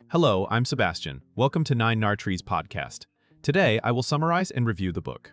Hello, I'm Sebastian. Welcome to Nine Nartrees podcast. Today, I will summarize and review the book.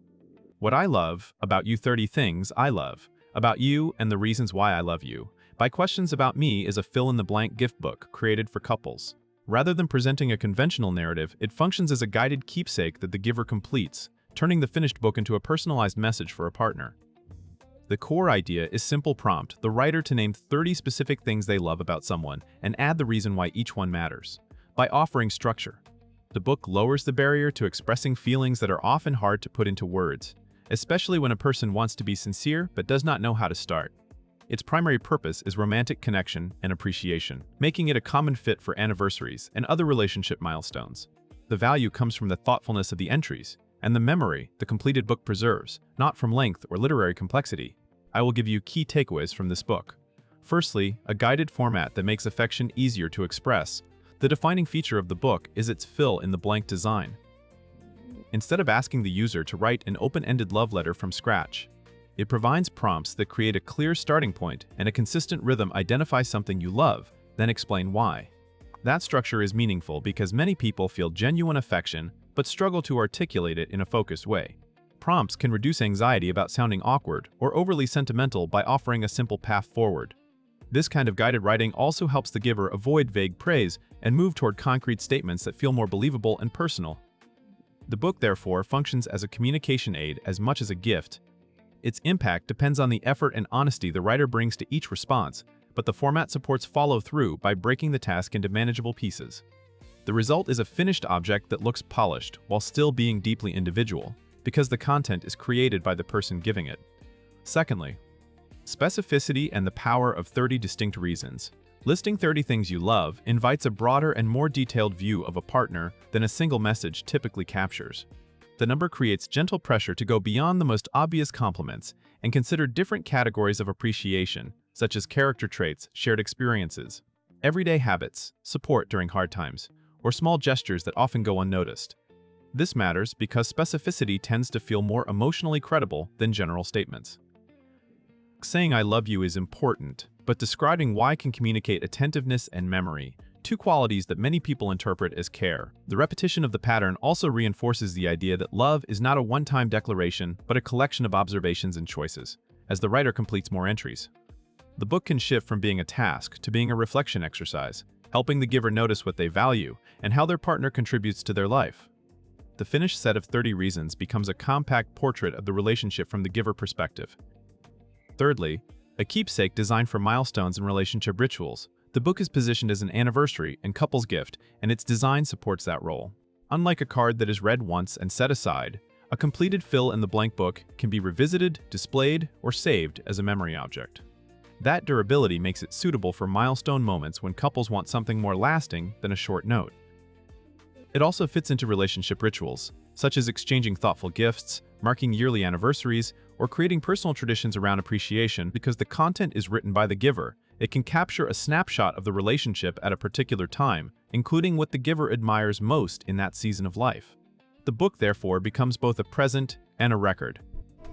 What I Love About You 30 Things I Love About You and the Reasons Why I Love You by Questions About Me is a fill-in-the-blank gift book created for couples. Rather than presenting a conventional narrative, it functions as a guided keepsake that the giver completes, turning the finished book into a personalized message for a partner. The core idea is simple prompt the writer to name 30 specific things they love about someone and add the reason why each one matters. By offering structure, the book lowers the barrier to expressing feelings that are often hard to put into words, especially when a person wants to be sincere but does not know how to start. Its primary purpose is romantic connection and appreciation, making it a common fit for anniversaries and other relationship milestones. The value comes from the thoughtfulness of the entries and the memory the completed book preserves, not from length or literary complexity. I will give you key takeaways from this book. Firstly, a guided format that makes affection easier to express. The defining feature of the book is its fill-in-the-blank design. Instead of asking the user to write an open-ended love letter from scratch, it provides prompts that create a clear starting point and a consistent rhythm. Identify something you love, then explain why. That structure is meaningful because many people feel genuine affection but struggle to articulate it in a focused way. Prompts can reduce anxiety about sounding awkward or overly sentimental by offering a simple path forward. This kind of guided writing also helps the giver avoid vague praise and move toward concrete statements that feel more believable and personal. The book, therefore, functions as a communication aid as much as a gift. Its impact depends on the effort and honesty the writer brings to each response, but the format supports follow-through by breaking the task into manageable pieces. The result is a finished object that looks polished while still being deeply individual, because the content is created by the person giving it. Secondly, specificity and the power of 30 distinct reasons. Listing 30 things you love invites a broader and more detailed view of a partner than a single message typically captures. The number creates gentle pressure to go beyond the most obvious compliments and consider different categories of appreciation, such as character traits, shared experiences, everyday habits, support during hard times, or small gestures that often go unnoticed. This matters because specificity tends to feel more emotionally credible than general statements. Saying I love you is important, but describing why can communicate attentiveness and memory, two qualities that many people interpret as care. The repetition of the pattern also reinforces the idea that love is not a one-time declaration, but a collection of observations and choices, as the writer completes more entries. The book can shift from being a task to being a reflection exercise, helping the giver notice what they value and how their partner contributes to their life. The finished set of 30 reasons becomes a compact portrait of the relationship from the giver perspective. Thirdly, a keepsake designed for milestones and relationship rituals. The book is positioned as an anniversary and couple's gift, and its design supports that role. Unlike a card that is read once and set aside, a completed fill-in-the-blank book can be revisited, displayed, or saved as a memory object. That durability makes it suitable for milestone moments when couples want something more lasting than a short note. It also fits into relationship rituals, such as exchanging thoughtful gifts, marking yearly anniversaries, or creating personal traditions around appreciation. Because the content is written by the giver, it can capture a snapshot of the relationship at a particular time, including what the giver admires most in that season of life. The book, therefore, becomes both a present and a record.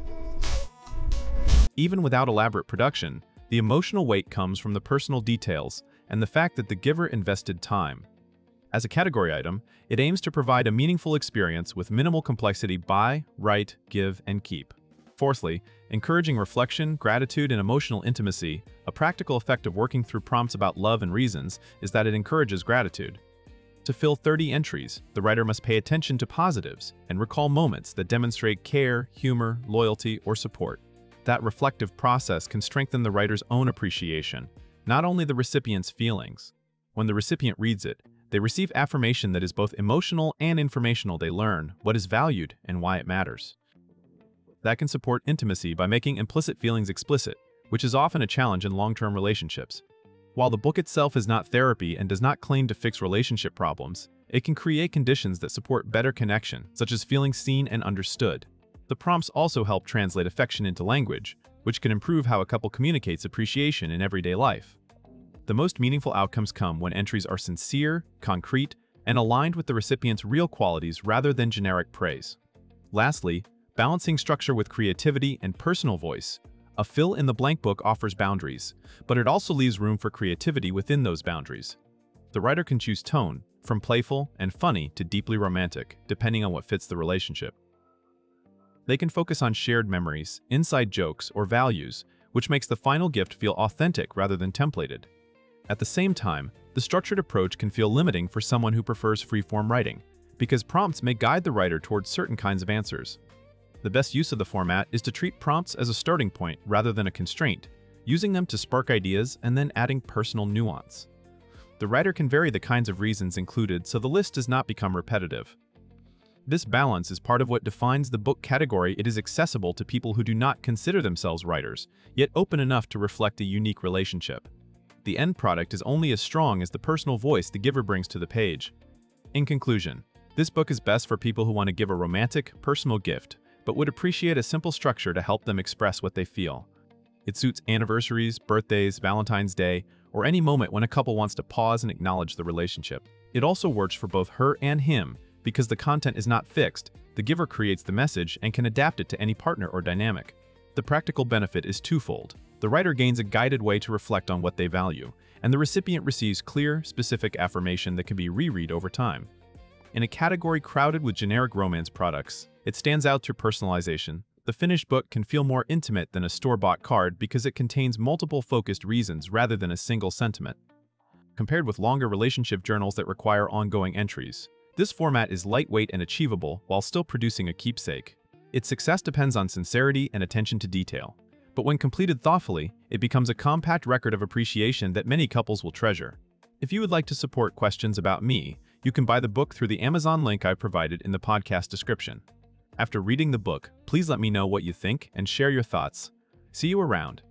Even without elaborate production, the emotional weight comes from the personal details and the fact that the giver invested time. As a category item, it aims to provide a meaningful experience with minimal complexity. Buy, write, give, and keep. Fourthly, encouraging reflection, gratitude, and emotional intimacy. A practical effect of working through prompts about love and reasons is that it encourages gratitude. To fill 30 entries, the writer must pay attention to positives and recall moments that demonstrate care, humor, loyalty, or support. That reflective process can strengthen the writer's own appreciation, not only the recipient's feelings. When the recipient reads it, they receive affirmation that is both emotional and informational. They learn what is valued and why it matters. That can support intimacy by making implicit feelings explicit, which is often a challenge in long-term relationships. While the book itself is not therapy and does not claim to fix relationship problems, it can create conditions that support better connection, such as feeling seen and understood. The prompts also help translate affection into language, which can improve how a couple communicates appreciation in everyday life. The most meaningful outcomes come when entries are sincere, concrete, and aligned with the recipient's real qualities rather than generic praise. Lastly, balancing structure with creativity and personal voice. A fill-in-the-blank book offers boundaries, but it also leaves room for creativity within those boundaries. The writer can choose tone, from playful and funny to deeply romantic, depending on what fits the relationship. They can focus on shared memories, inside jokes, or values, which makes the final gift feel authentic rather than templated. At the same time, the structured approach can feel limiting for someone who prefers free-form writing, because prompts may guide the writer towards certain kinds of answers. The best use of the format is to treat prompts as a starting point rather than a constraint, using them to spark ideas and then adding personal nuance. The writer can vary the kinds of reasons included so the list does not become repetitive. This balance is part of what defines the book category. It is accessible to people who do not consider themselves writers, yet open enough to reflect a unique relationship. The end product is only as strong as the personal voice the giver brings to the page. In conclusion, this book is best for people who want to give a romantic, personal gift, but would appreciate a simple structure to help them express what they feel. It suits anniversaries, birthdays, Valentine's Day, or any moment when a couple wants to pause and acknowledge the relationship. It also works for both her and him because the content is not fixed. The giver creates the message and can adapt it to any partner or dynamic. The practical benefit is twofold. The writer gains a guided way to reflect on what they value, and the recipient receives clear, specific affirmation that can be reread over time. In a category crowded with generic romance products, it stands out through personalization. The finished book can feel more intimate than a store-bought card because it contains multiple focused reasons rather than a single sentiment. Compared with longer relationship journals that require ongoing entries, this format is lightweight and achievable while still producing a keepsake. Its success depends on sincerity and attention to detail, but when completed thoughtfully, it becomes a compact record of appreciation that many couples will treasure. If you would like to support Questions About Me, you can buy the book through the Amazon link I provided in the podcast description. After reading the book, please let me know what you think and share your thoughts. See you around.